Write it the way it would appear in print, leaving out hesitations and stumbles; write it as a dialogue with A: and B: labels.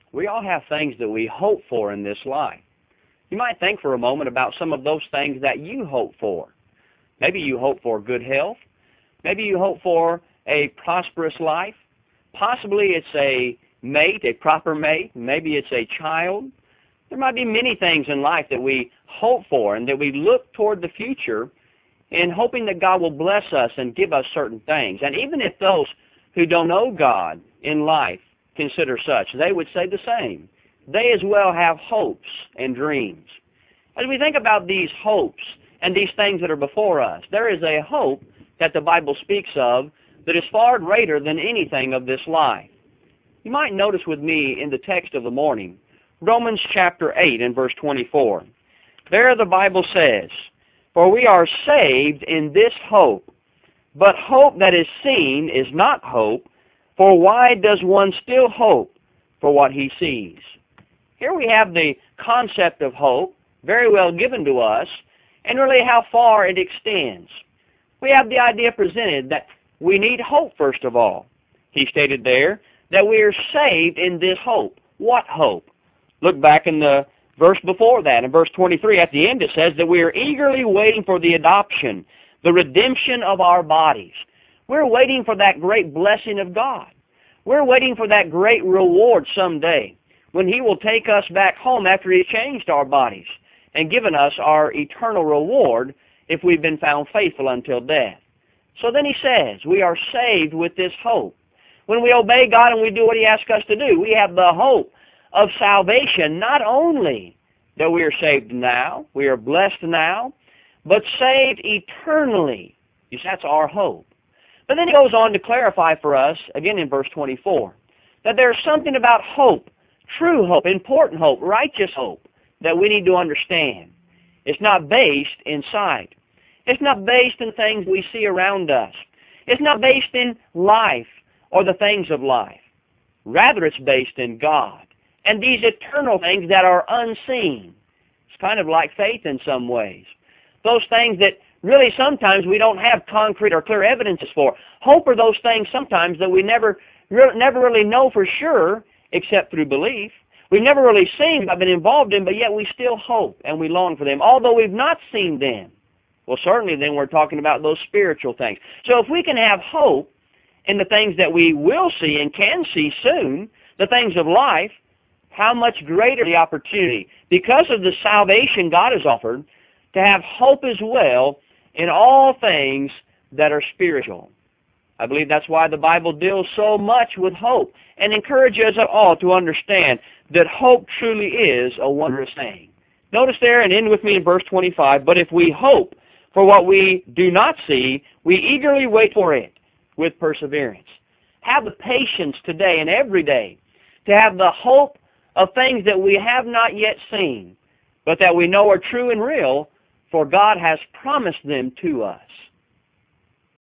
A: We all have things that we hope for in this life. You might think for a moment about some of those things that you hope for. Maybe you hope for good health. Maybe you hope for a prosperous life. Possibly it's a mate, a proper mate. Maybe it's a child. There might be many things in life that we hope for and that we look toward the future in hoping that God will bless us and give us certain things. And even if those who don't know God in life consider such, they would say the same. They as well have hopes and dreams. As we think about these hopes and these things that are before us, there is a hope that the Bible speaks of that is far greater than anything of this life. You might notice with me in the text of the morning, Romans chapter 8 and verse 24. There the Bible says, "For we are saved in this hope, but hope that is seen is not hope, for why does one still hope for what he sees?" Here we have the concept of hope, very well given to us, and really how far it extends. We have the idea presented that we need hope, first of all. He stated there that we are saved in this hope. What hope? Look back in the verse before that, in verse 23, at the end it says that we are eagerly waiting for the adoption, the redemption of our bodies. We're waiting for that great blessing of God. We're waiting for that great reward someday when He will take us back home after He's changed our bodies and given us our eternal reward if we've been found faithful until death. So then He says, we are saved with this hope. When we obey God and we do what He asks us to do, we have the hope of salvation, not only that we are saved now, we are blessed now, but saved eternally. You see, that's our hope. But then He goes on to clarify for us, again in verse 24, that there's something about hope, true hope, important hope, righteous hope, that we need to understand. It's not based in sight. It's not based in things we see around us. It's not based in life or the things of life. Rather, it's based in God and these eternal things that are unseen. It's kind of like faith in some ways. Those things that really sometimes we don't have concrete or clear evidences for. Hope are those things sometimes that we never really know for sure except through belief. We've never really seen, been involved in, but yet we still hope and we long for them, although we've not seen them. Well, certainly then we're talking about those spiritual things. So if we can have hope in the things that we will see and can see soon, the things of life, how much greater the opportunity, because of the salvation God has offered, to have hope as well in all things that are spiritual. I believe that's why the Bible deals so much with hope and encourages us all to understand that hope truly is a wondrous thing. Notice there, and end with me in verse 25, but if we hope for what we do not see, we eagerly wait for it with perseverance. Have the patience today and every day to have the hope of things that we have not yet seen, but that we know are true and real, for God has promised them to us.